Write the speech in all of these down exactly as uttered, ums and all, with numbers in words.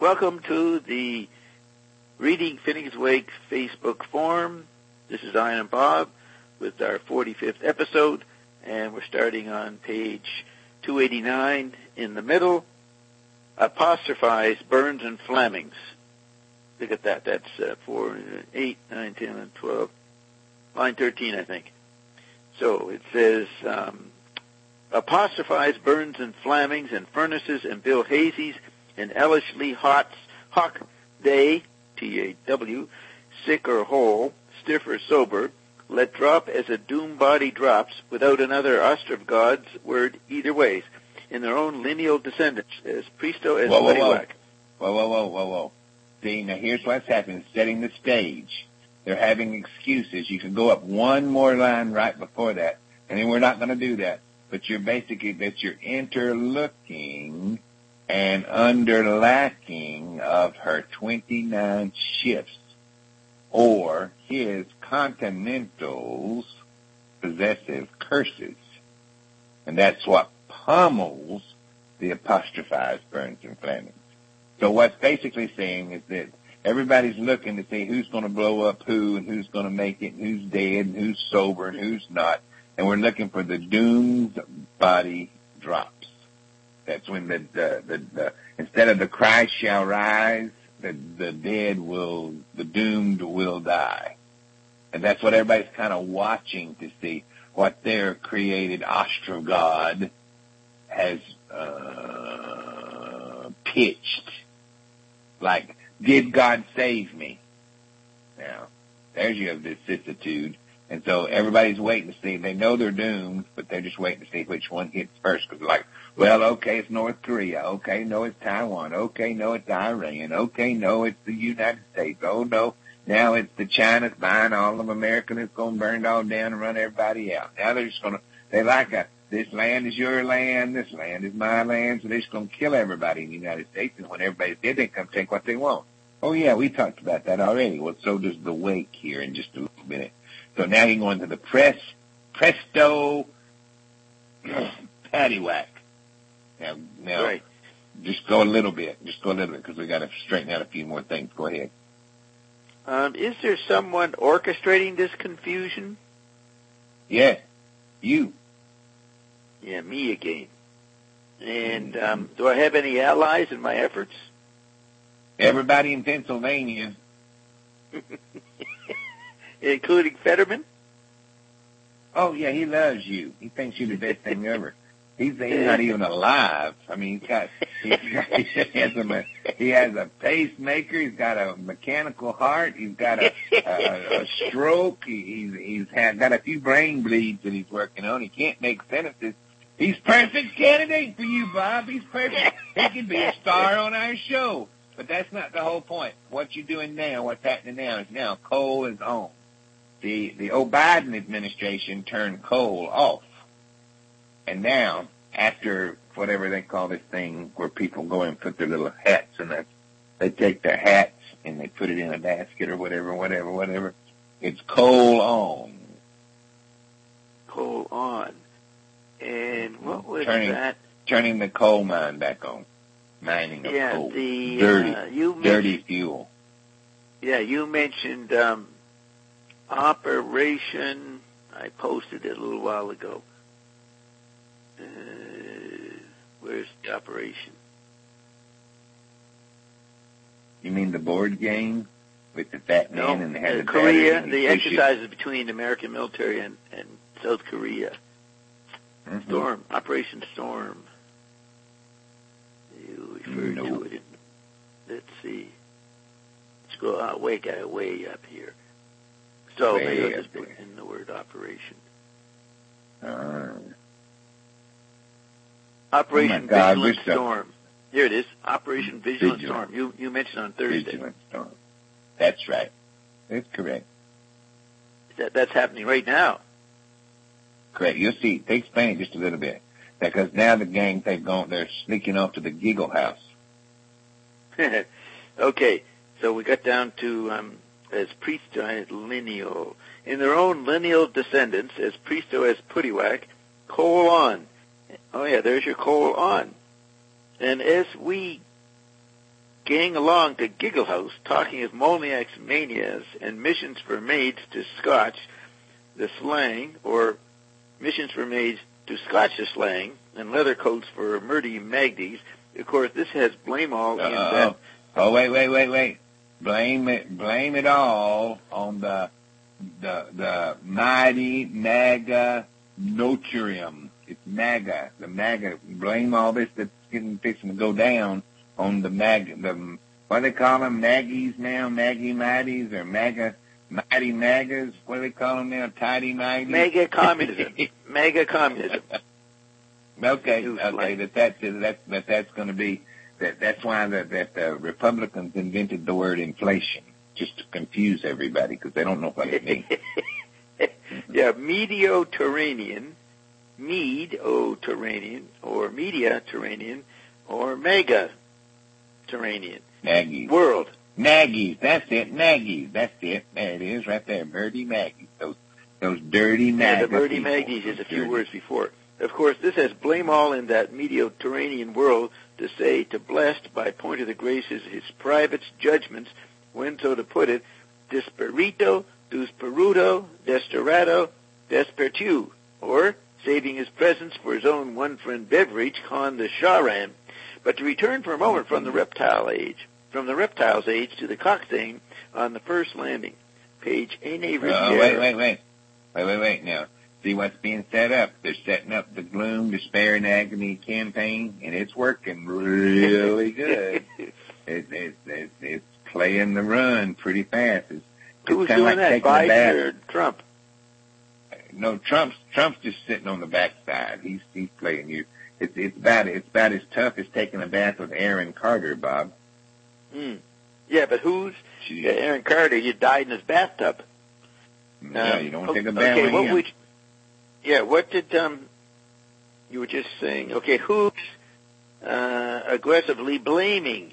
welcome to the Reading Phoenix Wake Facebook forum. This is Ian and Bob with our forty-fifth episode, and we're starting on page two eighty-nine in the middle. Apostrophize Burns and Flemings. Look at that. That's uh, four, eight, nine, ten, and twelve. Line thirteen, I think. So it says, um, apostrophize Burns and Flemings and Furnaces and Bill Hazy's and Ellerslie Hawk's Hawk Day, T A W, sick or whole, stiff or sober, let drop as a doom body drops without another Ostrogod's word either ways, in their own lineal descendants, as Presto as whoa, whoa, whoa. Wadiwak. Whoa, whoa, whoa, whoa, whoa. See, now here's what's happening, setting the stage. They're having excuses. You can go up one more line right before that, and then we're not going to do that. But you're basically, that you're interlooking and underlacking of her twenty-nine shifts, or his continental's possessive curses. And that's what pummels the apostrophized Burns and Flemings. So what's basically saying is that everybody's looking to see who's going to blow up who and who's going to make it and who's dead and who's sober and who's not. And we're looking for the doomed body drops. That's when the, the, the, the instead of the Christ shall rise, the, the dead will, the doomed will die. And that's what everybody's kind of watching to see what their created Ostrogod has uh, pitched. Like, did God save me? Now, there's your vicissitude. And so everybody's waiting to see. They know they're doomed, but they're just waiting to see which one hits first. Because like, well, okay, it's North Korea. Okay, no, it's Taiwan. Okay, no, it's Iran. Okay, no, it's the United States. Oh, no, now it's the China's buying all of America and it's going to burn it all down and run everybody out. Now they're just going to, they like a, this land is your land, this land is my land, so they're just going to kill everybody in the United States. And when everybody's dead, they come take what they want. Oh, yeah, we talked about that already. Well, so does the Wake here in just a little minute. So now you go into the press, presto, paddywhack. Now, now, Right. Just go a little bit. Just go a little bit because we got to straighten out a few more things. Go ahead. Um, is there someone orchestrating this confusion? Yeah, you. Yeah, me again. And um, do I have any allies in my efforts? Everybody in Pennsylvania. Including Fetterman? Oh, yeah, he loves you. He thinks you're the best thing ever. He's, he's not even alive. I mean, he's got, he's got he, has a, he has a pacemaker. He's got a mechanical heart. He's got a, a, a stroke. He, he's he's had, got a few brain bleeds that he's working on. He can't make sentences. He's perfect candidate for you, Bob. He's perfect. He could be a star on our show. But that's not the whole point. What you're doing now, what's happening now is now coal is on. The the O'Biden administration turned coal off. And now, after whatever they call this thing where people go and put their little hats in it, they take their hats and they put it in a basket or whatever, whatever, whatever. It's coal on. Coal on. And what was turning, that? Turning the coal mine back on. Mining of yeah, coal. The, dirty, uh, you dirty fuel. Yeah, you mentioned um, Operation, I posted it a little while ago. Uh, where's the operation? You mean the board game with the fat man no, and they had uh, the Korea, battery the and he exercises between the American military and, and South Korea. Mm-hmm. Storm, Operation Storm. You referred no. to it in, let's see. Scroll out, way, got way up here. So Way maybe I'll just up put in the word operation. Uh, Operation oh God, Vigilant so Storm. Here it is. Operation Vigilant, Vigilant. Storm. You you mentioned on Thursday. Vigilant Storm. That's right. That's correct. That that's happening right now. Correct. You'll see. They explain it just a little bit. Because now the gang, they've gone, they're sneaking off to the Giggle House. Okay, so we got down to um, as Presto as lineal. In their own lineal descendants, as Presto as Puddywhack, coal on. Oh yeah, there's your coal on. And as we gang along to Giggle House, talking of Molniak's manias and missions for maids to scotch the slang, or missions for maids to scotch the slang, and leather coats for Murdy Magdies. Of course, this has blame all in Uh-oh. that. Oh, wait, wait, wait, wait. Blame it, blame it all on the, the, the mighty MAGA Notarium. It's MAGA, the MAGA. Blame all this that's getting fixing to go down on the MAGA, the, what do they call them, Maggies now, Maggie Mighties, or MAGA, Mighty MAGAs, what do they call them now, Tidy Mighties? Mega communism. Mega communism. Okay, okay, that that's, that, that that's going to be, that that's why the, that the Republicans invented the word inflation, just to confuse everybody, because they don't know what it means. Yeah, Mediterranean, Mediterranean, or Media-Terranean, or Mega-Terranean. Maggies. World. Maggies, that's it, Maggies, that's it. There it is, right there, Murdy Maggies. Those, those dirty Maggies. Yeah, the Murdy Magdies is a few dirty. words before. Of course, this has blame all in that Mediterranean world to say to blessed by point of the graces his private judgments, when so to put it, disperito, dusperuto, desperado, despertu, or saving his presence for his own one friend Beveridge, con the Sharan. But to return for a moment from the reptile age, from the reptile's age to the coxswain on the first landing, page Ene Riviere. Oh, wait, wait, wait. Wait, wait, wait now. See what's being set up. They're setting up the gloom, despair, and agony campaign, and it's working really good. it, it, it, it's playing the run pretty fast. It's, Who's it's doing like that, Biden or Trump? No, Trump's Trump's just sitting on the backside. He's he's playing you. It's it's about it's about as tough as taking a bath with Aaron Carter, Bob. Hmm. Yeah, but who's Jeez. yeah, Aaron Carter? You died in his bathtub. Yeah, Um, you don't take a bath okay, with what him. would? Yeah, what did um? You were just saying. Okay, who's uh, aggressively blaming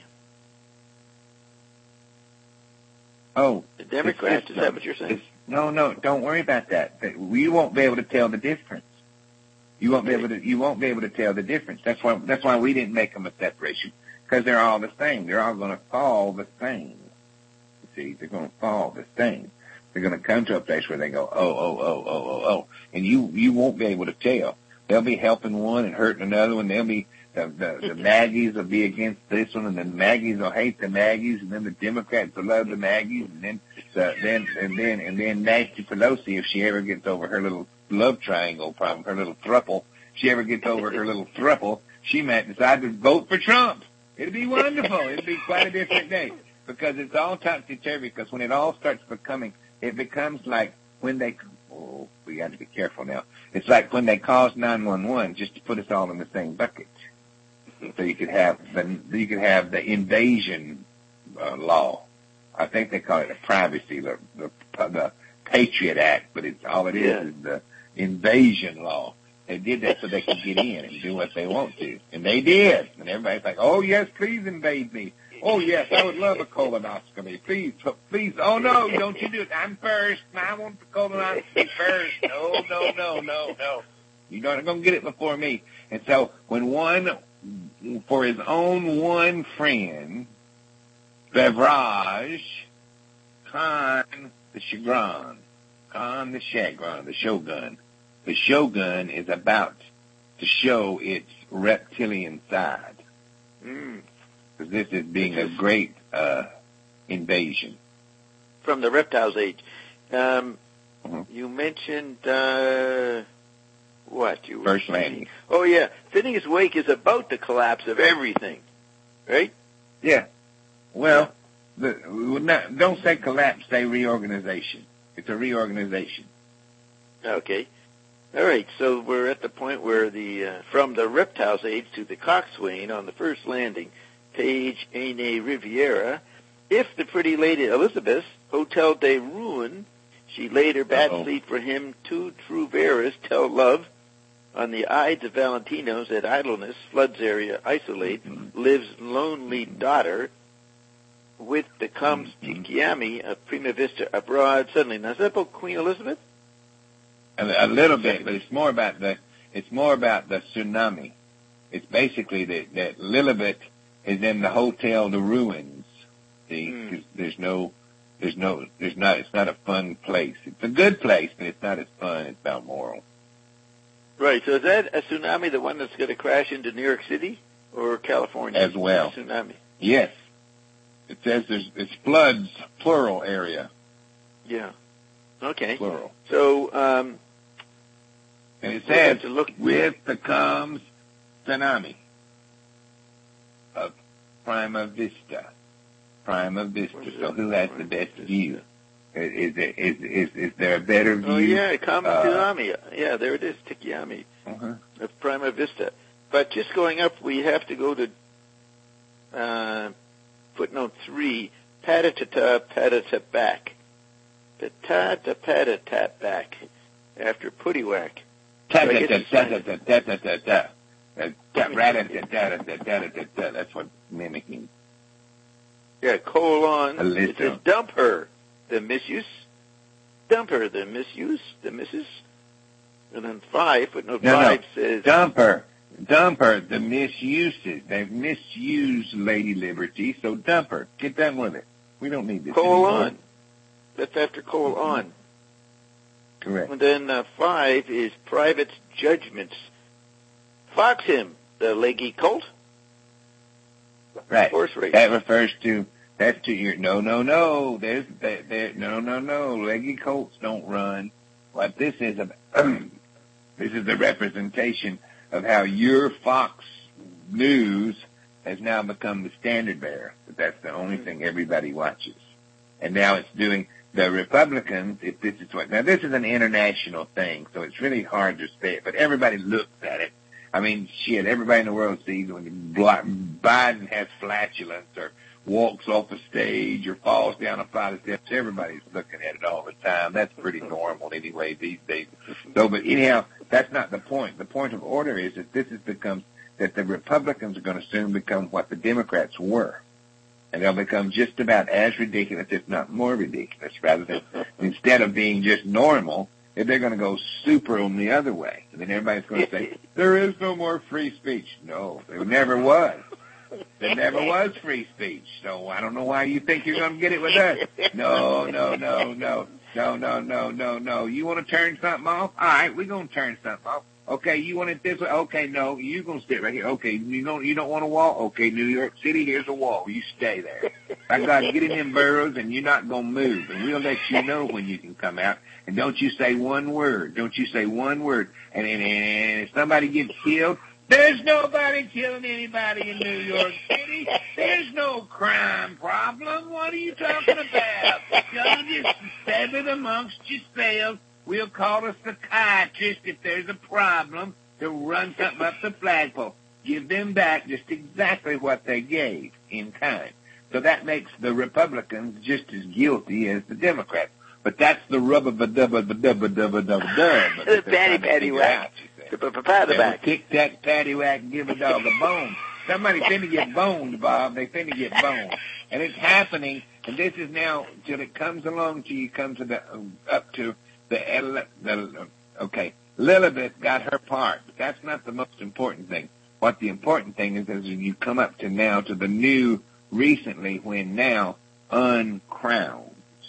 Oh, the Democrats? it's- Is that what you're saying? it's- No, no, don't worry about that. You won't be able to tell the difference. You won't be able to. You won't be able to tell the difference. That's why. That's why we didn't make them a separation, because they're all the same. They're all going to fall the same. You see, they're going to fall the same. They're going to come to a place where they go, oh, oh, oh, oh, oh, oh, and you you won't be able to tell. They'll be helping one and hurting another one. They'll be the the, the Maggies will be against this one, and the Maggies will hate the Maggies, and then the Democrats will love the Maggies, and then the, then and then and then Nancy Pelosi, if she ever gets over her little love triangle problem, her little thruple, if she ever gets over her little thruple, she might decide to vote for Trump. It'd be wonderful. It'd be quite a different day, because it's all topsy-turvy. Because when it all starts becoming, it becomes like when they, oh, we got to be careful now. It's like when they calls nine one one just to put us all in the same bucket. So you could have the you could have the invasion uh, law. I think they call it the privacy, the, the the Patriot Act, but it's all it is Yeah. is the invasion law. They did that so they could get in and do what they want to, and they did. And everybody's like, "Oh yes, please invade me. Oh yes, I would love a colonoscopy. Please, please. Oh no, don't you do it. I'm first. I want the colonoscopy first. No, no, no, no, no. You're not going to get it before me." And so when one, for his own one friend, Beverage, Khan the Chagrin, Khan the Chagrin, the Shogun. The Shogun is about to show its reptilian side. Mm. Because this is being a great uh, invasion. From the reptiles age. Um, Mhm. You mentioned, uh, what? You were First saying? landing. Oh, yeah. Phineas Wake is about the collapse of everything, right? Yeah. Well, the, not, don't say collapse, say reorganization. It's a reorganization. Okay. All right, so we're at the point where the uh, from the reptiles age to the coxswain on the first landing, page Ene Riviera. If the pretty lady Elizabeth, Hotel de Ruin, she laid her bad Uh-oh. sleep for him, two true bearers tell love. On the Ides of Valentinos at Idleness, Floods area isolate, Mhm. lives lonely daughter with the comes Mhm. Tikiami of Prima Vista abroad suddenly. Now, is that about Queen Elizabeth? A, a little bit, but it's more about the it's more about the tsunami. It's basically that that Lilibet is in the Hotel de Ruins. See, Mm. 'cause there's no, there's no, there's not, it's not a fun place. It's a good place, but it's not as fun as Balmoral. Right. So is that a tsunami, the one that's going to crash into New York City or California? As well. Tsunami. Yes. It says there's, it's floods, plural area, Yeah. Okay. plural. So, um, And it we'll have says, to look. with the comes tsunami of Prima Vista. Prima Vista. What is So it? who has the Prima best Vista. view? Is, is, is, is, is there a better view? Oh, yeah, Common Uh, Tsunami. Yeah, there it is, Tikiyami Uh-huh. of Prima Vista. But just going up, we have to go to uh, footnote three, Patatata Patata back. Patata Patata back after Puttiwhack. Ta So I ta guess ta it's ta fine. ta ta ta ta ta. Uh, ta- rat-a-ta-ta-ta-ta-ta-ta. That's what mimicking. Yeah, colon. A list It says of- dump her, the misuse. Dump her, the misuse, the missus. And then five, footnote No, no. five says, Dump her. Dump her. The misuses. They've misused Lady Liberty, so dump her. Get done with it. We don't need this anymore. colon. That's after colon. Correct. And then uh, five is private judgments. Fox him, the leggy colt. Right. Horse race. That refers to, that's to your, no, no, no. There's, there, there, no, no, no. Leggy colts don't run. What this is, a, this is the representation of how your Fox News has now become the standard bearer. But that's the only thing everybody watches. And now it's doing, the Republicans, if this is what, now this is an international thing, so it's really hard to say it, but everybody looks at it. I mean, shit, everybody in the world sees when Biden has flatulence or walks off a stage or falls down a flight of steps. Everybody's looking at it all the time. That's pretty normal anyway these days. So, but anyhow, that's not the point. The point of order is that this has become, that the Republicans are going to soon become what the Democrats were. And they'll become just about as ridiculous, if not more ridiculous, rather than, instead of being just normal, they're going to go super on the other way. And then everybody's going to say, there is no more free speech. No, there never was. There never was free speech. So I don't know why you think you're going to get it with us. No, no, no, no, no, no, no, no, no. You want to turn something off? All right, we're going to turn something off. Okay, you want it this way? Okay, no, you're going to sit right here. Okay, you don't, you don't want a wall? Okay, New York City, here's a wall. You stay there. I got to get in them burrows, and you're not going to move. And we'll let you know when you can come out. And don't you say one word. Don't you say one word. And, and, and if somebody gets killed, there's nobody killing anybody in New York City. There's no crime problem. What are you talking about? Y'all just stab it amongst yourselves. We'll call a psychiatrist if there's a problem to run something up the flagpole. Give them back just exactly what they gave in kind. So that makes the Republicans just as guilty as the Democrats. But that's the rubber ba dubba ba dubba dubba dubba dub. The patty patty whack. The patty back. Kick that patty whack and give a dog a bone. Somebody finna get boned, Bob. They finna get boned. And it's happening, and this is now, till it comes along till you come to the, uh, up to the, the, okay, Lilibet got her part, but that's not the most important thing. What the important thing is, is you come up to now to the new, recently, when now, uncrowns.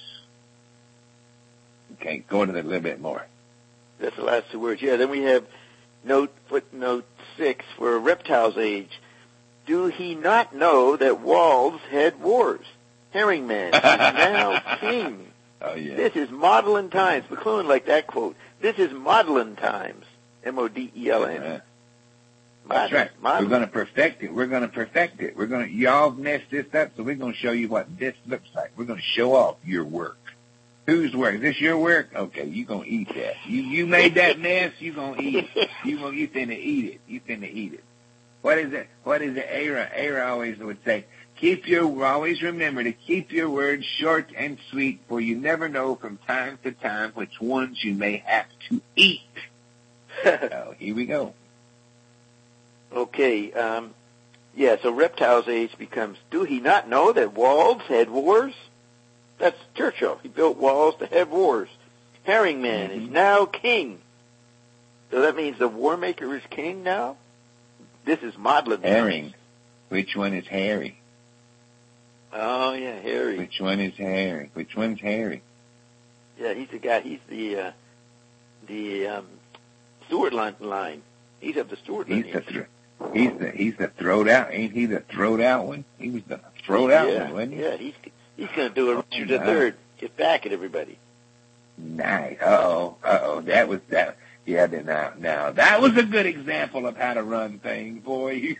Okay, go to that a little bit more. That's the last two words. Yeah, then we have note, footnote six for Reptile's Age. Do he not know that walls had wars? Herringman is now king. Oh, yeah. This is Maudlin times. McLuhan liked that quote. This is Maudlin times. M O D E L N. Right. That's right. Maudlin. We're going to perfect it. We're going to perfect it. We're going to, y'all messed this up, so we're going to show you what this looks like. We're going to show off your work. Whose work? Is this your work? Okay, you gonna eat that. You you made that mess, you gonna eat it. You gonna you finna eat it. You finna eat it. What is it? What is it? Ara Ara always would say, keep your always remember to keep your words short and sweet, for you never know from time to time which ones you may have to eat. So here we go. Okay, um yeah, so Reptile's Age becomes, do he not know that walls had wars? That's Churchill. He built walls to have wars. Herringman mm-hmm. is now king. So that means the war maker is king now? This is Maudlin. Herring. Which one is Harry? Oh, yeah, Harry. Which one is Harry? Which one's Harry? Yeah, he's the guy. He's the uh, the um, Stewart line. line. He's of the Stewart He's lineage. the th- he's the he's the throwed out. Ain't he the throwed out one? He was the throwed out yeah, one, wasn't he? Yeah, he's he's going to do a Richard the nice. Third. Get back at everybody. Nice. Uh oh. Uh oh. That was that. Yeah. Then now, now that was a good example of how to run things, boy.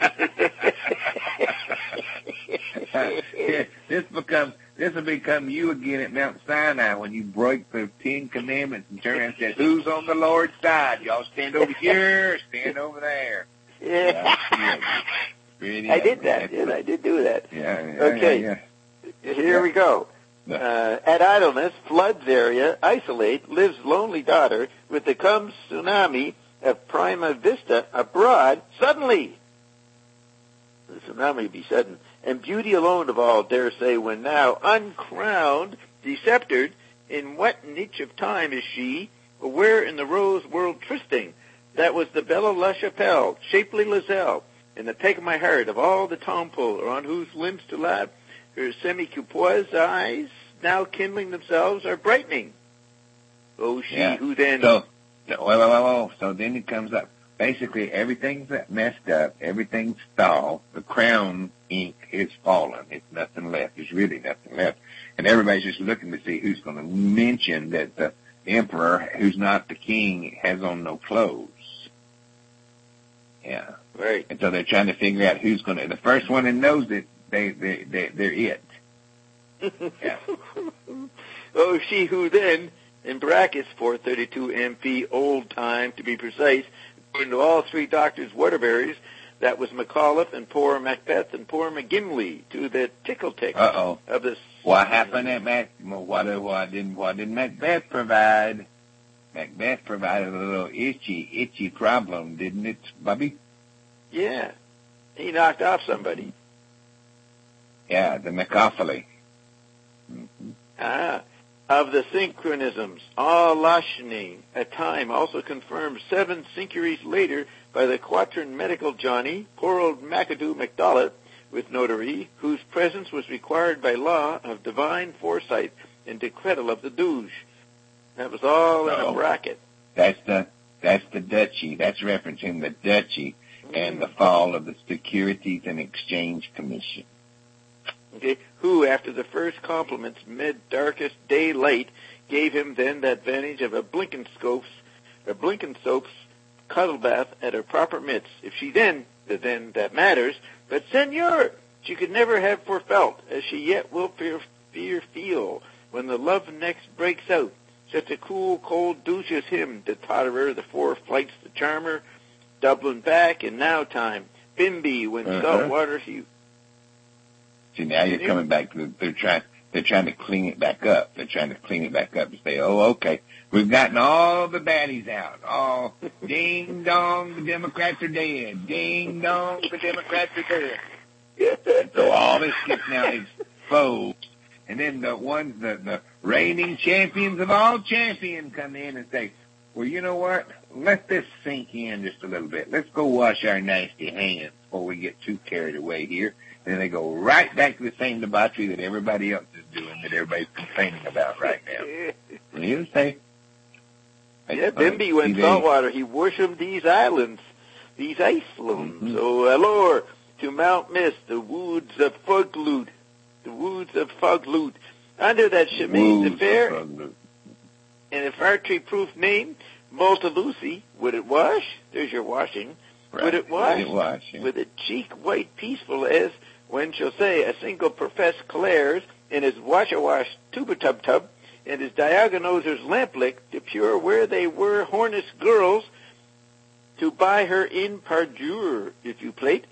this becomes this will become you again at Mount Sinai when you break the Ten Commandments and turn around and say, "Who's on the Lord's side? Y'all stand over here, stand over there." Yeah. yeah really, I did that. Yes, I did do that. Yeah. yeah okay. Yeah, yeah. Here yeah. we go. Yeah. Uh, at idleness, floods area, isolate, lives lonely daughter with the comes tsunami of Prima Vista abroad suddenly. The tsunami be sudden. And beauty alone of all dare say when now uncrowned, deceptored, in what niche of time is she, or where in the rose world trysting? That was the Bella La Chapelle, shapely Lizelle, in the peg of my heart of all the tompool, on whose limbs to laugh, her semi-coupoise eyes, now kindling themselves, are brightening. Oh, she yeah. who then... So, so, well, well, well, so then it comes up. Basically, everything's messed up. Everything's stalled. The crown ink is fallen. It's nothing left. There's really nothing left. And everybody's just looking to see who's going to mention that the emperor, who's not the king, has on no clothes. Yeah. Right. And so they're trying to figure out who's going to... The first one that knows it, they, they, they, they're it. Yeah. Oh, she who then, in brackets, four thirty-two M P, old time to be precise, according to all three doctors' Waterburys, that was McAuliffe and poor Macbeth and poor McGinley to the tickle tick Uh-oh. of the... What happened at Mac... What, what, didn't, what did Macbeth provide? Macbeth provided a little itchy, itchy problem, didn't it, Bubby? Yeah. He knocked off somebody. Yeah, the Macaulay. Mm-hmm. Ah. Of the synchronisms, all Lashni, at time also confirmed seven centuries later by the quatern medical Johnny, poor old McAdoo McDollet, with notary, whose presence was required by law of divine foresight and decretal of the Doge. That was all in Oh. a bracket. That's the that's the duchy. That's referencing the duchy Mm. and the fall of the Securities and Exchange Commission. Okay, who, after the first compliments mid-darkest daylight, gave him then that vantage of a Blenkinsopes, a Blenkinsopes cuddle bath at her proper midst. If she then, then that matters, but senor, she could never have forefelt, as she yet will fear, fear feel, when the love next breaks out, such a cool, cold douche as him, the totterer, the four flights, the charmer, Dublin back, and now time, Bimby, when Uh-huh. salt water he... See, now you're coming back to the, they're trying, they're trying to clean it back up. They're trying to clean it back up and say, oh, okay, we've gotten all the baddies out. Oh, ding dong, the Democrats are dead. Ding dong, the Democrats are dead. And so all this gets now exposed. And then the ones, the, the reigning champions of all champions come in and say, well, you know what? Let this sink in just a little bit. Let's go wash our nasty hands before we get too carried away here. And then they go right back to the same debauchery that everybody else is doing, that everybody's complaining about right now. Well, you say, yeah, Bimby went saltwater. He worshipped these islands, these icelands. Mm-hmm. So, allure to Mount Mist, the woods of Fogloot, the woods of Fogloot, under that Shemaine affair, and if archery-proof name, Malta Lucy, would it wash? There's your washing. Right. Would it wash? Would it wash, yeah. With a cheek white peaceful as, when she'll say, a single professed Claire's in his wash-a-wash tuba-tub-tub, and his diagonozer's lamplick to pure where they were hornist girls, to buy her in parjure, if you plate.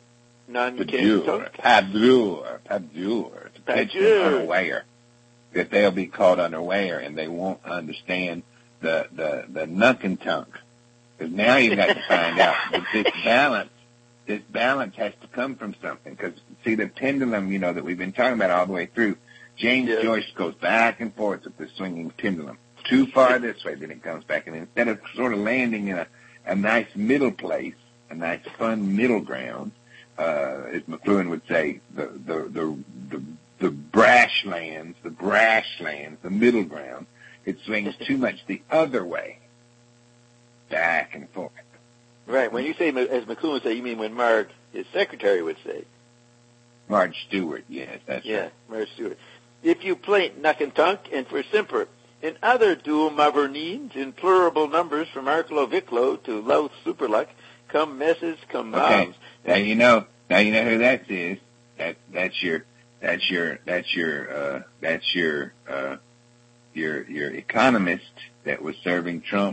Padure, padure, padure, to catch them unaware, that they'll be caught unaware and they won't understand the, the, the nunkentunk. Because now you've got to find out that this balance, this balance has to come from something. Because, see, the pendulum, you know, that we've been talking about all the way through, James yeah. Joyce goes back and forth with the swinging pendulum. Too far this way, then it comes back. And instead of sort of landing in a, a nice middle place, a nice fun middle ground, uh, as McLuhan would say, the, the, the, the, the brash lands, the brash lands, the middle ground. It swings too much the other way, back and forth. Right. When you say, as McLuhan would say, you mean when Marg, his secretary, would say. Marge Stewart, yes, that's yeah, right. Yeah, Marge Stewart. If you plaint Nuckentunk and for Simper, in other dual maverneens in plurable numbers from Arklo Viklo to Louth Superluck, come messes, come Okay. moms. Now you know. Now you know who that is. That that's your that's your that's your uh, that's your uh, your your economist that was serving Trump.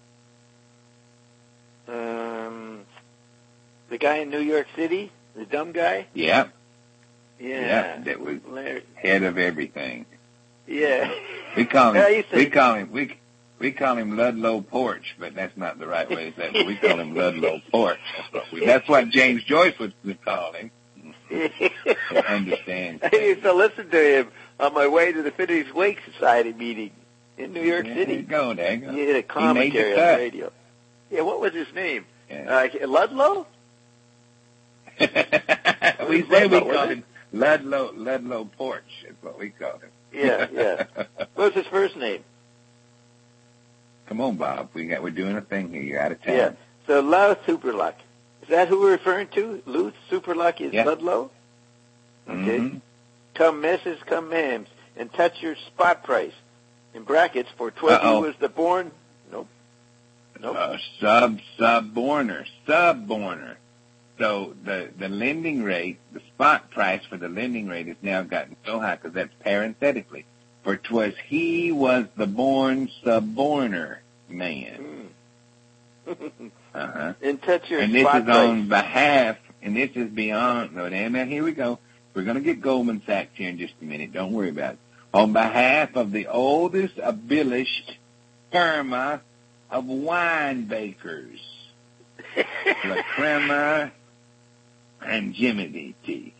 Um, the guy in New York City, the dumb guy. Yeah. Yeah. Yeah. That was Larry. head of everything. Yeah. We call Yeah, him. you say- we call him. We we call him Ludlow Porch, but that's not the right way to say it. But we call him Ludlow Porch. That's what we. That's what James Joyce would, would call him. So understand. I used to listen to him on my way to the Finney's Wake Society meeting in New York There City. you go. There you go. He had a commentary the on the cut. radio. Yeah, what was his name? Yeah. Uh, Ludlow? we say we Ludlow, call wasn't him Ludlow Ludlow Porch. That's what we call him. Yeah, yeah. What was his first name? Come on, Bob. We got we're doing a thing here. You're out of town. Yeah. So Louth Superluck. Is that who we're referring to? Louth Superluck is Yeah. Ludlow? Okay. Mm-hmm. Come messes, come mams, and touch your spot price. In brackets, for twenty Uh-oh. was the born. Nope. Nope. Uh, sub subborner subborner. So the the lending rate, the spot price for the lending rate has now gotten so high because that's parenthetically. For 'twas he was the born suborner man. Mm. Uh huh. And touch your And this spot is price. on behalf, and this is beyond. No, now, now here we go. We're going to get Goldman Sachs here in just a minute. Don't worry about it. On behalf of the oldest abolished firma of wine bakers, La Crema and Jimmy D T.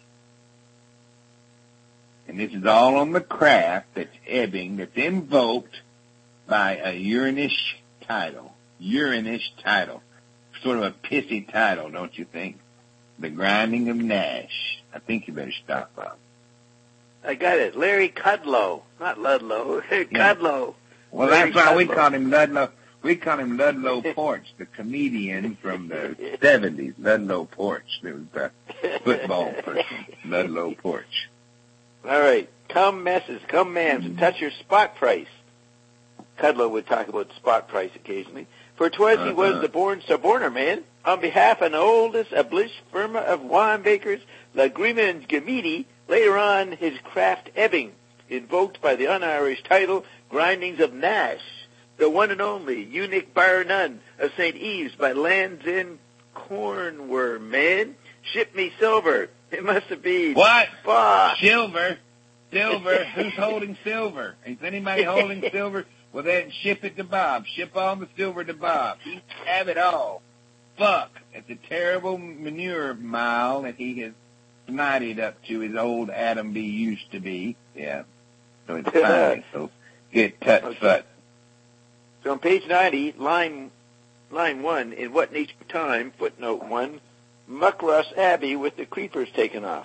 And this is all on the craft that's ebbing, that's invoked by a urinish title. Urinish title. Sort of a pissy title, don't you think? The Grinding of Nash. I think you better stop, Bob. I got it. Larry Kudlow. Not Ludlow. Kudlow. Well, Larry that's why we Kudlow. call him Ludlow. We call him Ludlow Porch, the comedian from the seventies. Ludlow Porch. It was the football person. Ludlow Porch. All right. Come messes, come mams, and touch your spot price. Kudlow would talk about spot price occasionally. For 'twas he was Uh-huh. the born suborner man, on behalf of the oldest abolished firma of wine bakers, La Grima and Gamidi, later on his craft ebbing, invoked by the un-Irish title, Grindings of Nash, the one and only, unique bar none, of Saint Eves by Land's End Cornworm, man. Ship me silver. It must have been. What? Fuck. Silver? Silver? Who's holding silver? Is anybody holding silver? Well, then ship it to Bob. Ship all the silver to Bob. He have it all. Fuck. It's a terrible manure mile that he has snited up to his old Adam B. used to be. Yeah. So it's fine. So get tut Okay. fut. So on page ninety, line line one, in What Nature Time, footnote one, Muckross Abbey with the creepers taken off.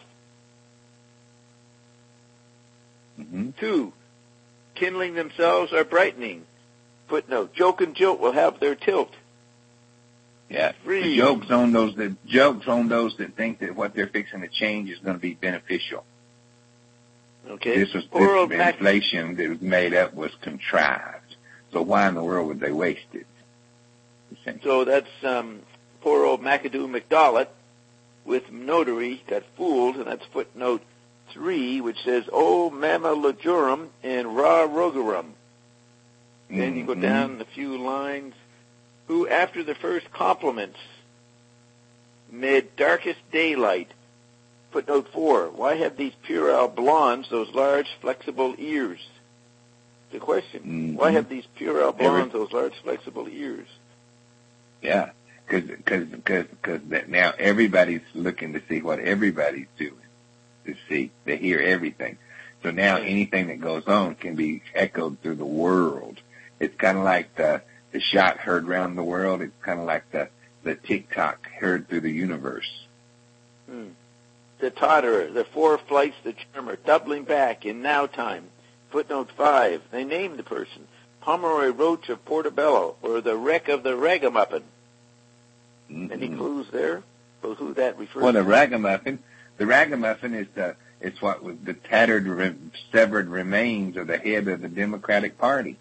Mm-hmm. Two, kindling themselves are brightening. Footnote, Joke and Jilt will have their tilt. Yeah. Three. The jokes on those that jokes on those that think that what they're fixing to change is going to be beneficial. Okay. This was Poor old this Mac- inflation that was made up was contrived. So why in the world would they waste it? Essentially. So that's um, poor old McAdoo McDowlett with Notary got fooled, and that's footnote three, which says, "Oh, Mamma Lejurum and Ra Rogarum." Then you go Mhm. down a few lines. Who, after the first compliments, mid darkest daylight. Footnote four. Why have these puerile blondes those large, flexible ears? The question. Mhm. Why have these puerile Every- blondes those large, flexible ears? Yeah, because because because because now everybody's looking to see what everybody's doing, to see to hear everything. So now anything that goes on can be echoed through the world. It's kind of like the the shot heard around the world. It's kind of like the the TikTok heard through the universe. Mm. The Totterer, the Four Flights, the Charmer, Doubling Back in Now Time. Footnote five, they named the person. Pomeroy Roach of Portobello, or the Wreck of the Ragamuffin. Mm-hmm. Any clues there for who that refers well, to? Well, the Ragamuffin, the Ragamuffin is the is what was the tattered, re- severed remains of the head of the Democratic Party.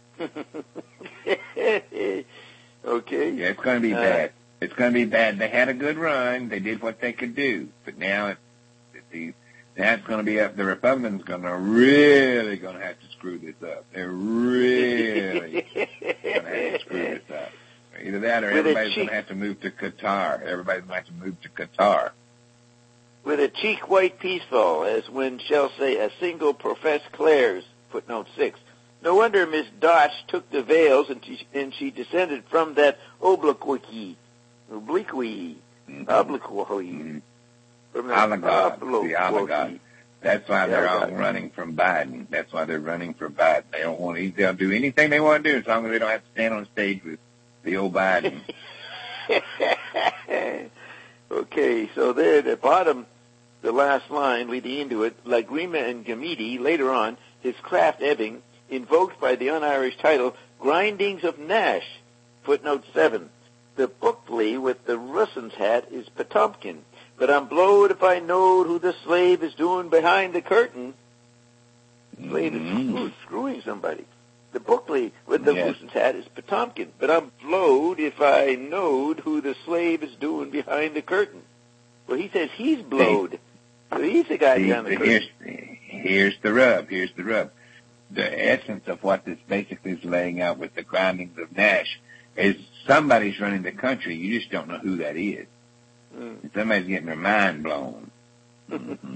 Okay. Yeah, it's going to be uh, bad. It's going to be bad. They had a good run. They did what they could do, but now it's, it's now it's going to be up. The Republicans going to really going to have to screw this up. They're really going to have to screw this up. Either that or With everybody's going to have to move to Qatar. Everybody's going to have to move to Qatar. With a cheek white peaceful, as when shall say a single professed Claire's, footnote six. No wonder Miss Dotch took the veils and she, and she descended from that obliquity, obliquity, mm-hmm. obliquity. Mm-hmm. From that oligod, the oligod. That's why they're all running from Biden. That's why they're running for Biden. They don't want to, they'll do anything they want to do as long as they don't have to stand on stage with the old Biden. Okay, so there at the bottom, the last line leading into it, Lagrima and Gamidi, later on, his craft ebbing, invoked by the un-Irish title, Grindings of Nash, footnote seven. The Buckley with the Russell's hat is Potomkin, but I'm blowed if I know who the slave is doing behind the curtain. The slave mm-hmm. is screwing somebody. The Buckley with the yes. Russell's hat is Potomkin, but I'm blowed if I knowed who the slave is doing behind the curtain. Well, he says he's blowed. So he's the guy behind the curtain. Here's, here's the rub. Here's the rub. The essence of what this basically is laying out with the grindings of Nash is somebody's running the country. You just don't know who that is. Mm. Somebody's getting their mind blown. Mm-hmm.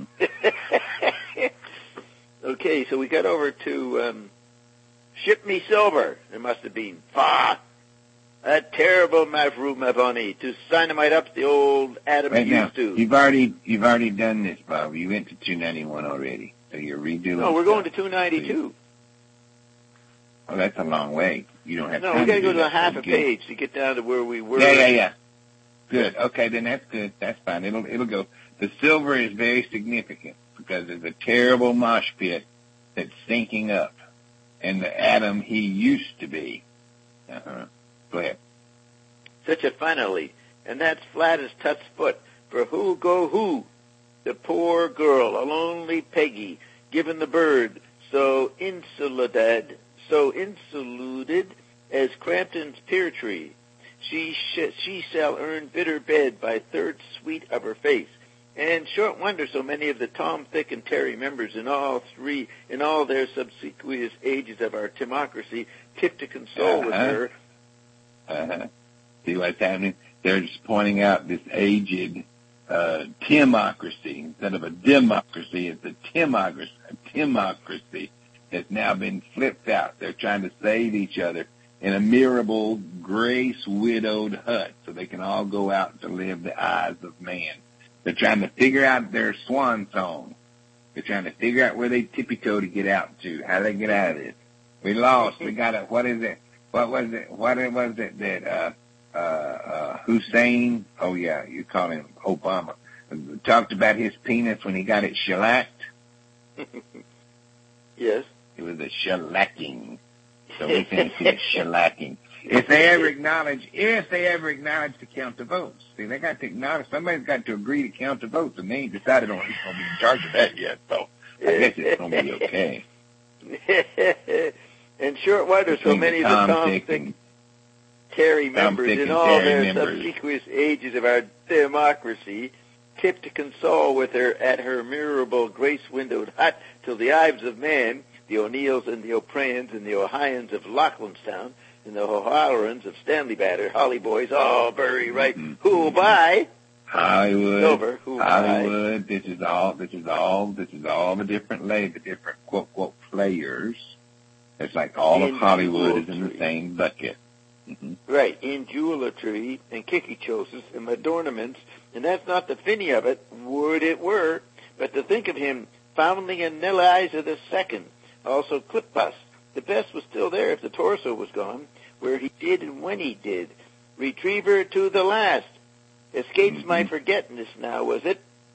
Okay, so we got over to um, Ship Me Silver. It must have been. Bah! That terrible Mavru Mavoni to dynamite up the old Adam right used now, to. You've already, you've already done this, Bob. You went to two ninety-one already. So you're redoing No, we're stuff. going to two ninety-two. Oh, that's a long way. You don't have no, time we got to go do to a that. half a page to get down to where we were. Yeah, yeah, yeah. Good. Okay, then that's good. That's fine. It'll it'll go. The silver is very significant because there's a terrible mosh pit that's sinking up, and the Adam he used to be. Uh-huh. Go ahead. Such a finale, and that's flat as Tut's foot. For who go who? The poor girl, a lonely Peggy, given the bird, so insulated, so insulated as Crampton's pear tree. She sh- she shall earn bitter bed by third sweet of her face. And short wonder so many of the Tom, Thick, and Terry members in all three, in all their subsequent ages of our timocracy, tip to console uh-huh. with her. Uh-huh. See what's happening? They're just pointing out this aged uh, timocracy. Instead of a democracy, it's a timocracy. A timocracy has now been flipped out. They're trying to save each other in a miserable, grace-widowed hut so they can all go out to live the eyes of man. They're trying to figure out their swan song. They're trying to figure out where they tippy-toe to get out to, how they get out of this. We lost. We got it. What is it? What was it? What was it that uh, uh, uh, Hussein, oh, yeah, you call him Obama, talked about his penis when he got it shellacked? Yes. It was a shellacking. So we think it's shellacking. If they ever acknowledge, if they ever acknowledge to count the votes. See, they got to acknowledge, somebody's got to agree to count the votes, and they ain't decided on who's going to be in charge of that yet, so I guess it's going to be okay. And short wonder, so many of the Tom, Thick, and Terry members in all their subsequent ages of our democracy tipped to console with her at her mirable grace-windowed hut till the Ives of man, the O'Neills and the O'Priens and the O'Hyans of Loughlinstown, and the O'Hallorans of Stanley Batter, Holly Boys, all very right. Mm-hmm. Who'll buy? Hollywood. Silver. Who'll Hollywood. Buy? This is all. This is all. This is all the different lay, the different quote quote players. It's like all in of Hollywood is in the same bucket. Mm-hmm. Right, in jewelry and kickychoses and adornments, and that's not the finny of it. Would it were, but to think of him foundling in Eliza the Second, also clip bust. The best was still there if the torso was gone, where he did and when he did. Retriever to the last. Escapes mm-hmm. my forgetfulness now, was it?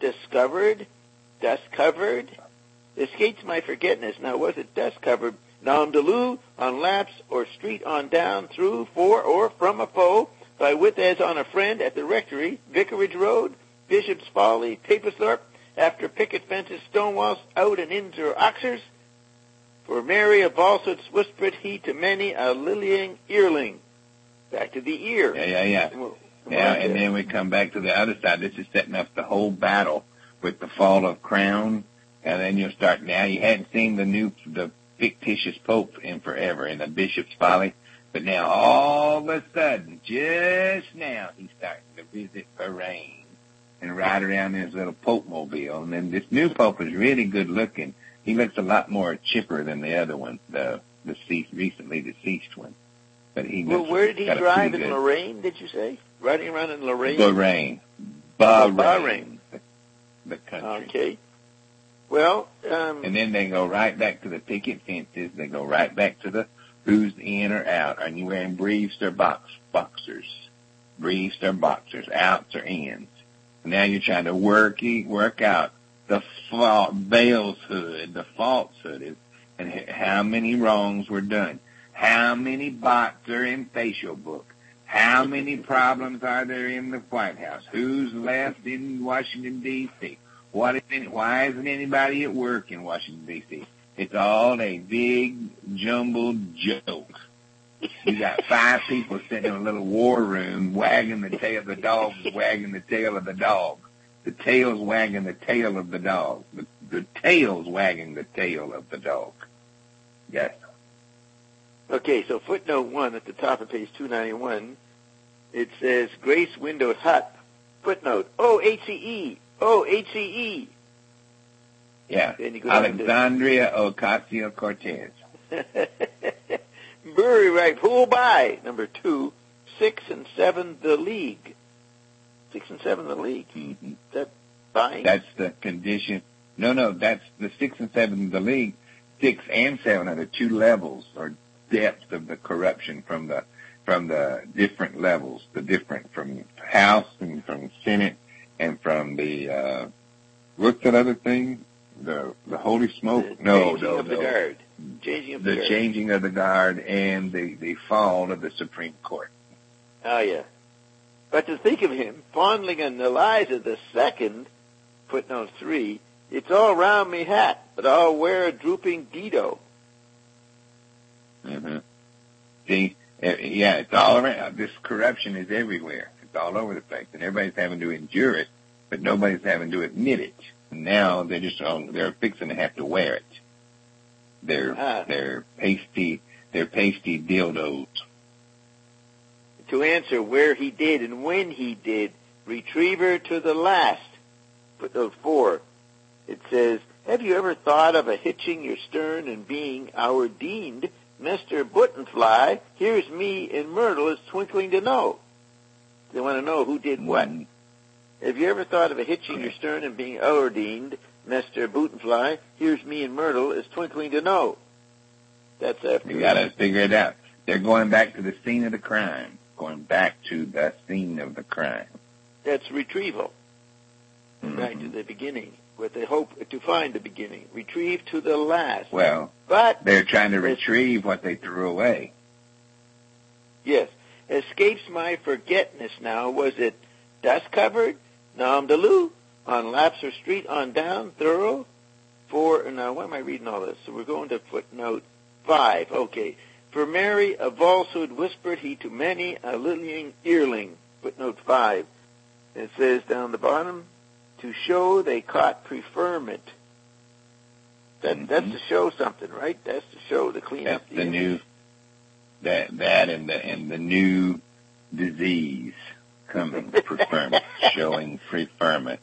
discovered, dust covered? Escapes my forgetness. Now, was it dust covered? Namdaloo, on laps or street on down, through, for, or from a foe, by with as on a friend at the rectory, Vicarage Road, Bishop's Folly, Papersthorpe, after picket fences, stone walls, out and in through oxers. For Mary of falsehoods whispered he to many a lilying earling. Back to the ear. Yeah, yeah, yeah. Well, yeah, and then we come back to the other side. This is setting up the whole battle with the fall of crown, and then you'll start. Now you hadn't seen the new, the fictitious pope in forever in the Bishop's Folly, but now all of a sudden, just now, he's starting to visit Bahrain and ride around in his little pope mobile. And then this new pope is really good looking. He looks a lot more chipper than the other one, the deceased, recently deceased one. But he well, looks, where did he drive in good. Lorraine? Did you say riding around in Lorraine? Bahrain, Bahrain, oh, Bahrain. The, the country. Okay. Well, um, and then they go right back to the picket fences. They go right back to the who's in or out. Are you wearing briefs or box boxers? Briefs or boxers, outs or ins. Now you're trying to work work out the falsehood, the falsehood is, and how many wrongs were done. How many bots are in facial book? How many problems are there in the White House? Who's left in Washington, D C? What is it, why isn't anybody at work in Washington, D C? It's all a big, jumbled joke. You got five people sitting in a little war room wagging the tail. The dog's wagging the tail of the dog. The tail's wagging the tail of the dog. The, the tail's wagging the tail of the dog. Yes. Okay, so footnote one at the top of page two ninety-one, it says Grace Windowed Hut. Footnote, O H C E, O H C E. Yeah, Alexandria Ocasio-Cortez. Brewery right, pull by. Number two, six and seven, the league. Six and seven, the league. Mm-hmm. That buying? That's the condition. No, no, that's the six and seven, the league. Six and seven are the two levels or depth of the corruption from the from the different levels, the different from House and from Senate and from the uh, what's that other thing? The the holy smoke? The no, changing no, of no. the guard. Changing of the, the guard. changing of the guard and the the fall of the Supreme Court. Oh yeah. But to think of him fondling an Eliza the second, footnote three, it's all round me hat, but I'll wear a drooping Dido. Mm-hmm. See, yeah, it's all around. This corruption is everywhere. It's all over the place, and everybody's having to endure it, but nobody's having to admit it. And now they're just on, they're fixing to have to wear it. They're ah. they're pasty, they're pasty dildos. To answer where he did and when he did, retriever to the last. Footnote four. It says, have you ever thought of a hitching your stern and being our deaned, Mister Buttonfly? Here's me in Myrtle is twinkling to know. They want to know who did what. Mm. Have you ever thought of a hitching your stern and being our deaned, Mister Buttonfly? Here's me in Myrtle is twinkling to know. That's after. You gotta figure it out. They're going back to the scene of the crime. Going back to the scene of the crime. That's retrieval. Mm-hmm. Back to the beginning. With the hope to find the beginning. Retrieve to the last. Well, but they're trying to retrieve what they threw away. Yes. Escapes my forgetness now. Was it dust covered? Namdaloo? On Lapser Street on down? Thorough? For, now, why am I reading all this? So we're going to footnote five. Okay. For Mary a falsehood whispered he to many a lilying earling. Footnote five. It says down the bottom, to show they caught preferment. That Mm-hmm. that's to show something, right? That's to show to clean That's up the, the image. new that that and the and the new disease coming preferment, showing preferment.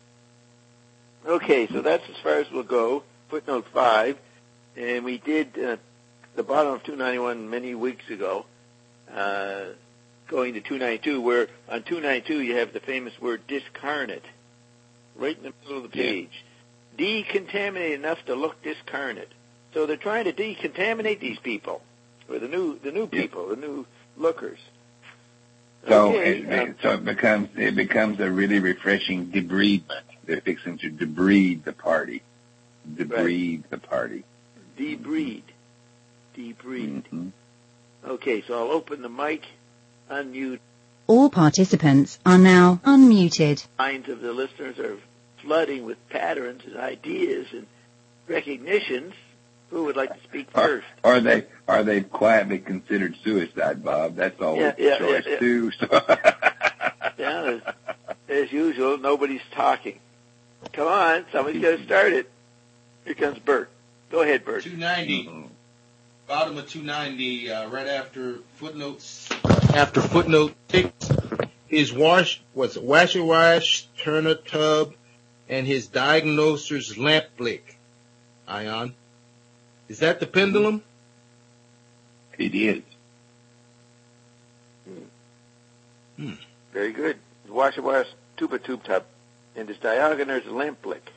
Okay, so that's as far as we'll go. Footnote five, and we did uh, the bottom of two ninety-one many weeks ago, uh, going to two ninety-two, where on two ninety-two you have the famous word discarnate, right in the middle of the page. Yeah. Decontaminate enough to look discarnate. So they're trying to decontaminate these people, or the new the new people, yeah. the new lookers. So okay, it, um, so it becomes it becomes a really refreshing debridement. they're fixing to debride the party. Debride right. the party. Debride. Debride. Mm-hmm. Okay, so I'll open the mic, unmute. All participants are now unmuted. Minds of the listeners are flooding with patterns and ideas and recognitions. Who would like to speak first? Are, are they are they quietly considered suicide, Bob? That's always yeah, the yeah, choice yeah, yeah. too. So. yeah, as, as usual, nobody's talking. Come on, somebody's got to start it. Here comes Bert. Go ahead, Bert. two ninety. Mm-hmm. Bottom of two ninety, uh, right after footnotes. After footnote six, his wash was washer wash, turner tub, and his diagnoser's lamp blick. Ion. Is that the pendulum? It is. Hmm. Hmm. Very good. Washer wash, tuba tube tub, and his diagoner's lamp blick.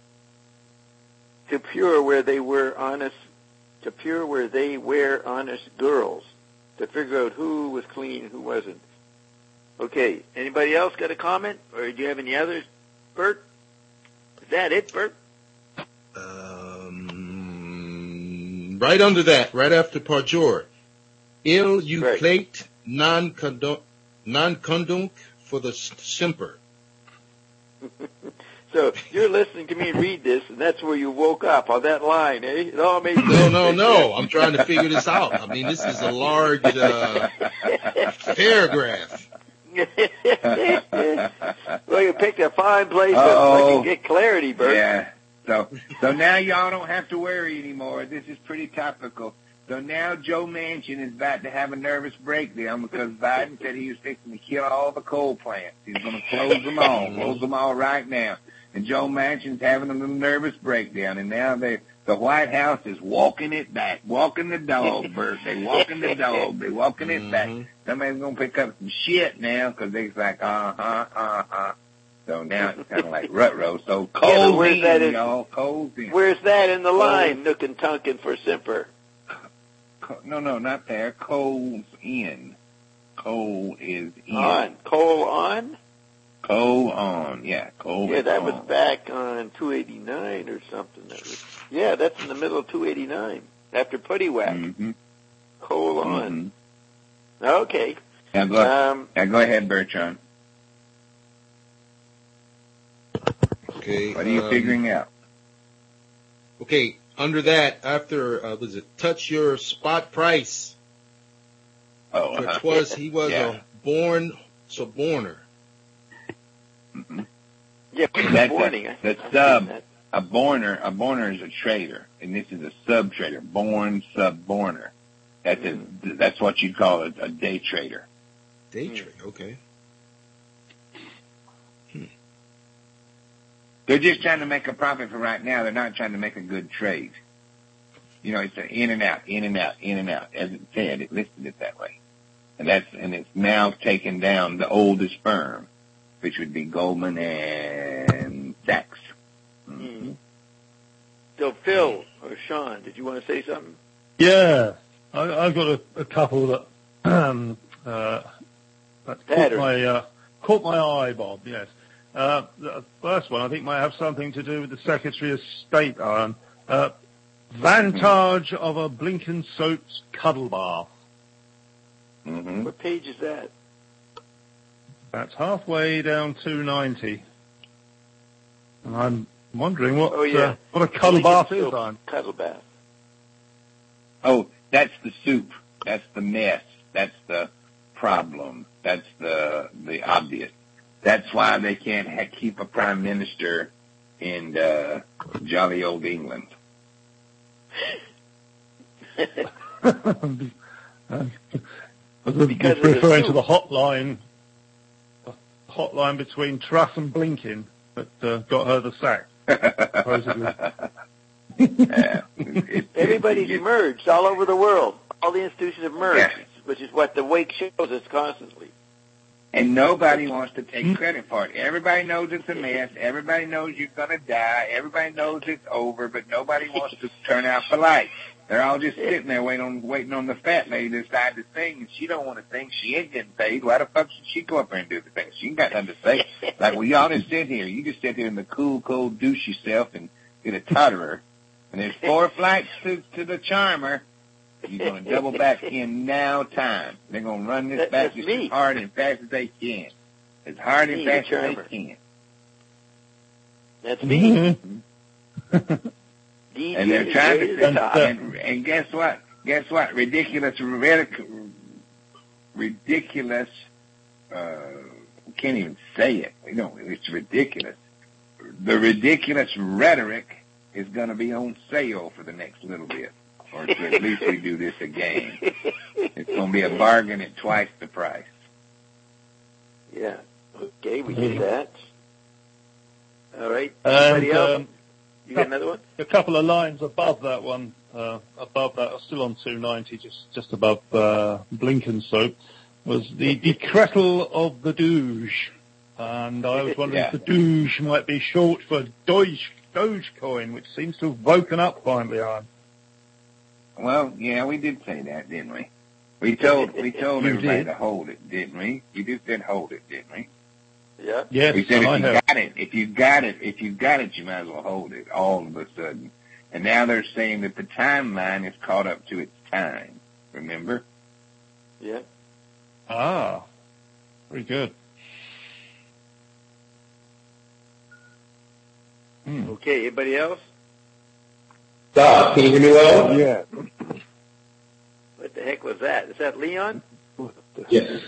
To pure where they were honest, to pure where they were honest girls, to figure out who was clean and who wasn't. Okay, anybody else got a comment, or do you have any others, Bert? Is that it, Bert? Um, right under that, right after Parjor, il you right. plate non non-condunk for the simper. So you're listening to me read this, and that's where you woke up on that line, eh? It all made sense. No, no, no. I'm trying to figure this out. I mean, this is a large uh, paragraph. Well, you picked a fine place so I can get clarity, Bert. Yeah. So, so now y'all don't have to worry anymore. This is pretty topical. So now Joe Manchin is about to have a nervous breakdown because Biden said he was fixing to kill all the coal plants. He's going to close them all, close them all right now. And Joe Manchin's having a little nervous breakdown. And now they, the White House is walking it back, walking the dog, Bert. They walking the dog. They walking it back. Somebody's going to pick up some shit now because they're like, uh-huh, uh-huh. So now it's kind of like rut-row. So coal's yeah, in, that in, y'all. Coal's in. Where's that in the line, Nook and Tonkin for Simper? No, no, not there. Coal's in. Coal is in. On. Coal on? Coal on, yeah. Coal Yeah, that on. was back on two eighty-nine or something. That was, yeah, that's in the middle of two eighty-nine, after Putty Whack. Mm-hmm. Coal on. Mm-hmm. Okay. Now go, um, now go ahead, Bertrand. Okay. What are you um, figuring out? Okay, under that, after, uh, was it touch your spot price? Oh, uh-huh. Which was, he was yeah. a born suborner. Mm-hmm. Yeah, that's borning. A, the sub, a borner, a borner is a trader, and this is a sub trader, born sub borner. That's a, that's what you call a, a day trader. Day mm. trade, okay. Hmm. They're just trying to make a profit for right now. They're not trying to make a good trade. You know, it's an in and out, in and out, in and out. As it said, it listed it that way. And that's, and it's now taken down the oldest firm, which would be Goldman and Sachs. Mm-hmm. So Phil or Sean, did you want to say something? Yeah, I, I've got a, a couple that, um, uh, that caught my, uh, caught my eye, Bob, yes. Uh, the first one I think might have something to do with the Secretary of State, Iron. Uh, Vantage of a Blinken soap's cuddle bath. Mm-hmm. What page is that? That's halfway down two ninety. And I'm wondering what oh, yeah. uh, what a cuddle Blinken bath is, soap, Iron. Cuddle bath. Oh, that's the soup. That's the mess. That's the problem. That's the the obvious. That's why they can't ha- keep a prime minister in uh, jolly old England. Because referring to the hotline, the hotline between Truss and Blinken that uh, got her the sack, supposedly. Yeah, it, Everybody's it, it, merged all over the world. All the institutions have merged, yeah. which is what the Wake shows us constantly. And nobody wants to take credit for it. Everybody knows it's a mess. Everybody knows you're going to die. Everybody knows it's over, but nobody wants to turn out polite. They're all just sitting there waiting on waiting on the fat lady to decide to sing, and she don't want to sing. She ain't getting paid. Why the fuck should she go up there and do the thing? She ain't got nothing to say. Like, well, y'all just sit here. You just sit here in the cool, cold douche yourself and get a totterer. And there's four flights to, to the charmer. You're going to double back in now time. They're going to run this that, back just as hard and fast as they can. As hard and fast as they can. That's me. Mm-hmm. And they're trying to say, and, and guess what? Guess what? Ridiculous, radical, ridiculous, uh, we can't even say it. We don't, it's ridiculous. The ridiculous rhetoric is going to be on sale for the next little bit. Or at least we do this again. It's going to be a bargain at twice the price. Yeah. Okay, we did that. All right. And, Anybody else? Um, You got another one? A couple of lines above that one, uh, above that, still on two ninety, just just above uh, Blinken soap, was the decretal of the Doge. And I was wondering yeah. if the Doge might be short for Doge, Dogecoin, which seems to have woken up finally on. Well, yeah, we did say that, didn't we? We told we told everybody did. to hold it, didn't we? You just said hold it, didn't we? Yeah. Yes, we said if I you have. got it, if you got it, if you got it, you might as well hold it all of a sudden. And now they're saying that the timeline is caught up to its time. Remember? Yeah. Ah, very good. Hmm. Okay, anybody else? Bob, can you hear me well? Yeah. What the heck was that? Is that Leon? Yes.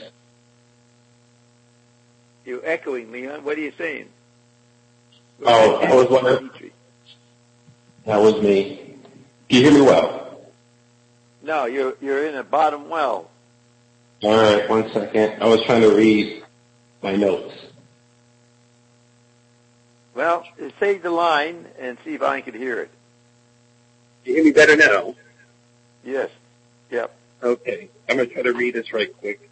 You're echoing, Leon. What are you saying? Oh, I was wondering. That was me. Can you hear me well? No, you're you're in a bottom well. All right, one second. I was trying to read my notes. Well, say the line and see if I can hear it. Can you hear me better now? Yes. Yep. Okay. I'm going to try to read this right quick.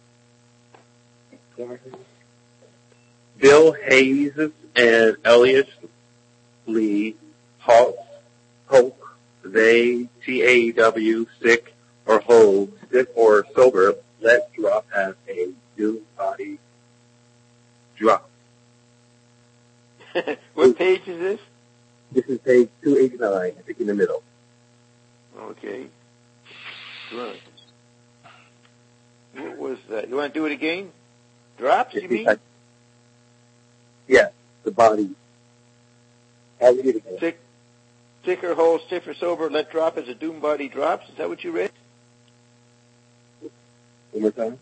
Bill Hayes and Elliot Lee Halt, Hope, they, T A W, sick or hold, sick or sober, let drop as a new body drop. What page is this? This is page two eighty-nine, I think in the middle. Okay. Good. What was that? You want to do it again? Drops, you mean? Yeah, the body. I'll read it again. Sick, sick or whole, stiff or sober, let drop as a doom body drops. Is that what you read? One more time.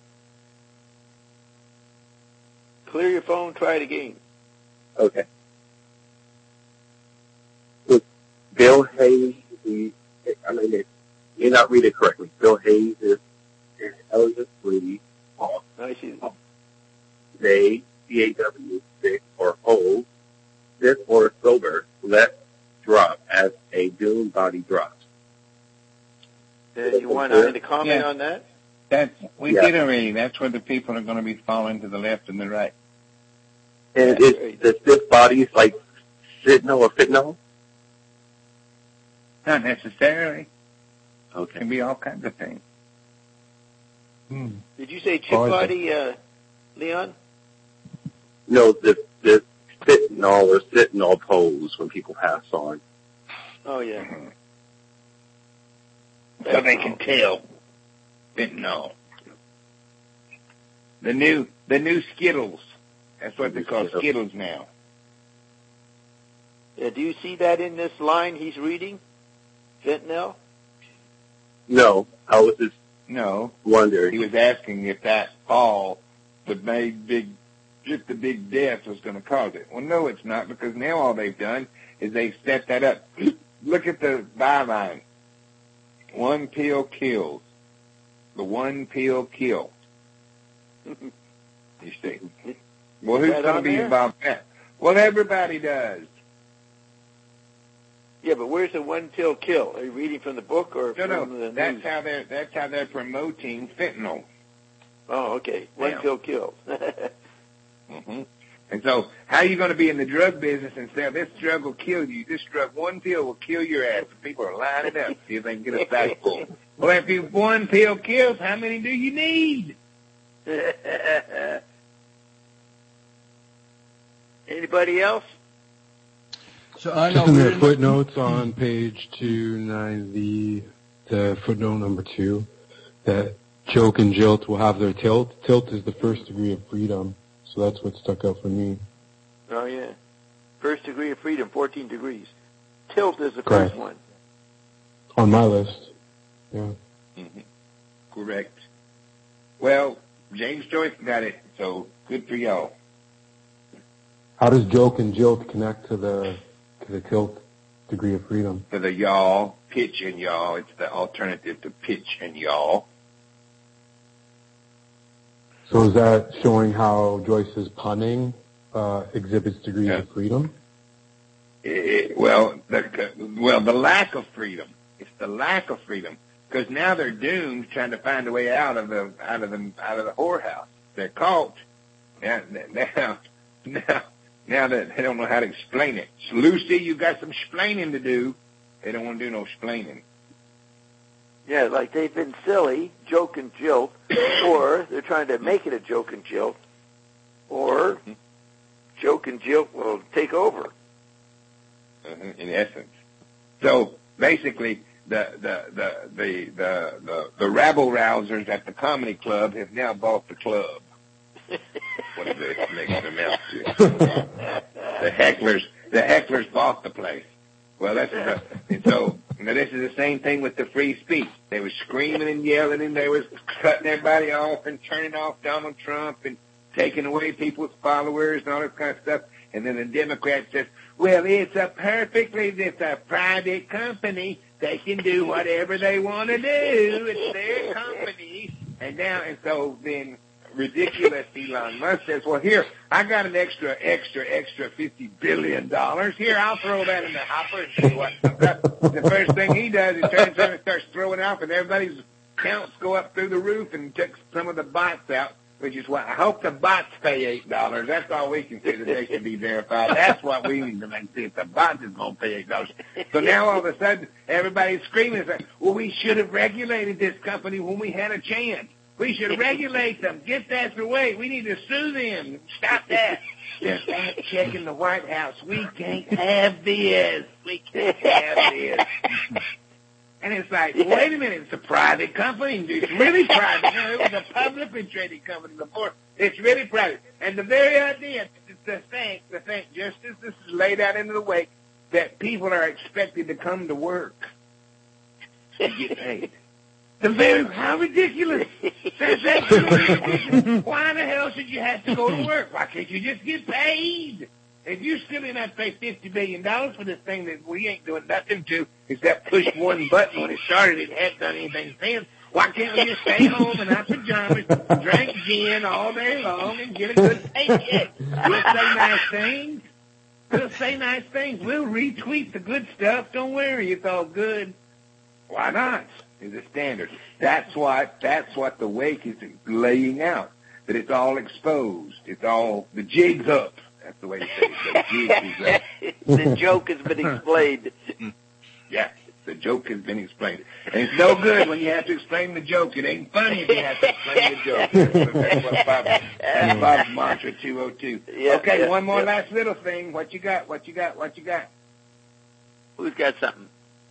Clear your phone, try it again. Okay. So Bill Hayes, the, I mean, it, you're not reading it correctly. Bill Hayes is Elliot Lee Hawk. I see. They, C A W, sick or whole, sick or sober, let drop as a doom body drops. Uh, you want me to comment Yeah. on that? That's we Yeah. did already. That's where the people are going to be falling to the left and the right. And is the stiff bodies like Fitno or Fitno? Not necessarily. It Okay. can be all kinds of things. Hmm. Did you say chip Oh, I see. body, uh, Leon? No, the the Fitnol or Fitnol pose when people pass on. Oh, yeah. So they can tell. But no. The new the new Skittles. That's what they call Skittles now. Uh, do you see that in this line he's reading? Fentanyl? No, I was just No. wondering. He was asking if that fall would make big if the big death was going to cause it. Well, no, it's not, because now all they've done is they've set that up. Look at the byline. One pill kills. The one pill kill. You see. Well, who's that going to on be there? involved in that? Well, everybody does. Yeah, but where's the one pill kill? Are you reading from the book or No, from no, the that's news? how they're that's how they're promoting fentanyl. Oh, okay. One Yeah. pill kills. Mm-hmm. And so how are you going to be in the drug business and say, this drug will kill you? This drug, one pill will kill your ass. People are lining up to see if they can get a sack full. Well, if you, one pill kills, how many do you need? Anybody else? So I know Just in we're the in footnotes on page two ninety, the footnote number two, that joke and jilt will have their tilt. Tilt is the first degree of freedom, so that's what stuck out for me. Oh, yeah. First degree of freedom, fourteen degrees. Tilt is the Correct. first one. On my list, yeah. Mm-hmm. Correct. Well, James Joyce got it, so good for y'all. How does joke and jilt connect to the to the tilt degree of freedom? For the y'all, pitch and y'all, it's the alternative to pitch and y'all. So is that showing how Joyce's punning uh, exhibits degrees Yeah. of freedom? It, well, the, well, the lack of freedom. It's the lack of freedom, because now they're doomed trying to find a way out of the out of the out of the whorehouse. They're caught now. Now, now, now that they don't know how to explain it. So, Lucy, you got some explaining to do. They don't want to do no explaining. Yeah, like they've been silly, joke and jilt, or they're trying to make it a joke and jilt, or joke and jilt will take over. Uh-huh, in essence. So basically, the the the the the the, the rabble rousers at the comedy club have now bought the club. What is it makes them out to? The hecklers, the hecklers bought the place. Well, that's the, and so now this is the same thing with the free speech. They were screaming and yelling, and they was cutting everybody off and turning off Donald Trump and taking away people's followers and all this kind of stuff. And then the Democrat says, well, it's a perfectly, it's a private company. They can do whatever they want to do. It's their company. And now, and so then ridiculous Elon Musk says, well, here, I got an extra, extra, extra fifty billion dollars. Here, I'll throw that in the hopper and see what comes up. The first thing he does is turns around and starts throwing it off, and everybody's counts go up through the roof and takes some of the bots out, which is what I hope the bots pay eight dollars. That's all we can see that they should be verified. That's what we need to make, see if the bots is going to pay eight dollars. So now all of a sudden, everybody's screaming, like, well, we should have regulated this company when we had a chance. We should regulate them. Get that away. We need to sue them. Stop that. They're fact checking the White House. We can't have this. We can't have this. And it's like, wait a minute, it's a private company. It's really private. No, it was a publicly traded company before. It's really private. And the very idea, the thing, the thing, just as this is laid out into the wake, that people are expected to come to work to get paid. The very, how ridiculous. That's absolutely ridiculous. Why the hell should you have to go to work? Why can't you just get paid? If you're still in that pay fifty billion dollars for this thing that we ain't doing nothing to except push one button when it started, it hadn't done anything since, why can't we just stay home in our pajamas, drink gin all day long, and get a good paycheck? We'll say nice things. We'll say nice things. We'll retweet the good stuff. Don't worry, it's all good. Why not? Is a standard. That's what that's what the wake is laying out. That it's all exposed. It's all the jig's up. That's the way to say it. The jig is up. The joke has been explained. Yeah, the joke has been explained. And it's no good when you have to explain the joke. It ain't funny if you have to explain the joke. That's what Bob, that's Bob's mantra two oh two. Yep, okay, yep, one more yep. last little thing. What you got? What you got? What you got? Who's got something?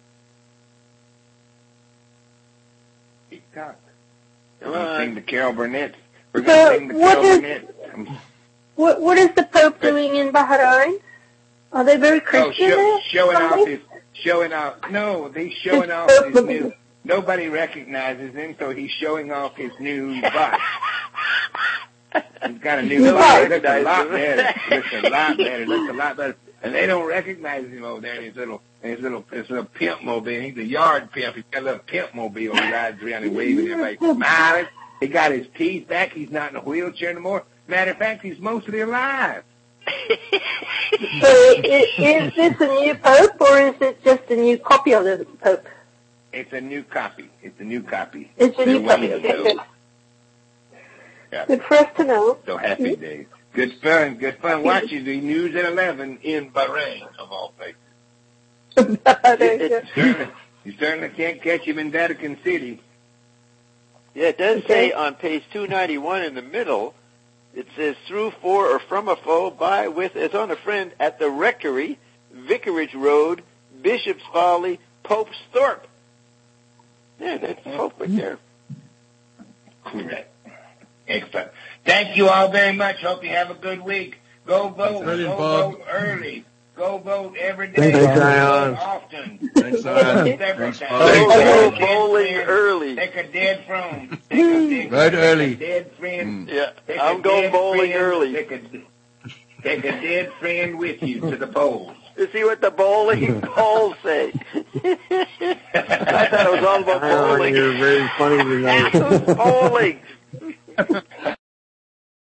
TikTok. We're Come going to on. sing to Carol Burnett. We're So, going to sing to what Carol is- Burnett. Um, What What is the Pope doing in Bahrain? Are they very Oh, Christian show, there? showing off Something? his, showing off, no, he's showing off his new, nobody recognizes him, so he's showing off his new body. He's got a new Nobody body. It looks a lot recognizes better. It looks a lot better. It looks a lot better. And they don't recognize him over there in his little, in his little, his little pimp mobile. He's a yard pimp. He's got a little pimp mobile. He rides around and waving at everybody, smiling. He got his teeth back. He's not in a wheelchair anymore. Matter of fact, he's mostly alive. So is, is this a new Pope or is it just a new copy of the Pope? It's a new copy. It's a new copy. It's a They're new copy. waiting to Okay, know. good. Yeah. Good for us to know. So happy days. Good fun. Good fun watching the news at eleven in Bahrain, of all places. There you go. You certainly can't catch him in Vatican City. Yeah, it does Okay. say on page two ninety-one in the middle, it says through, for, or from a foe, by, with, as on a friend, at the Rectory, Vicarage Road, Bishop's Folly, Pope's Thorpe. Yeah, that's Pope right there. Correct. Excellent. Thank you all very much. Hope you have a good week. Go vote. Brilliant, Go Bob. vote early. Go vote every day. Thanks, Go Zion. vote often. Thanks, Zion. Several Thanks, times. Bob. Go Take a dead bowling friend. early. Take a dead friend. Take a, take, Right take early. a dead friend. Yeah, Take a I'm going dead bowling friend. early. Take a, take a dead friend with you to the polls. To see what the bowling polls say. I thought it was all about Zion, bowling. you're very funny tonight. Bowling.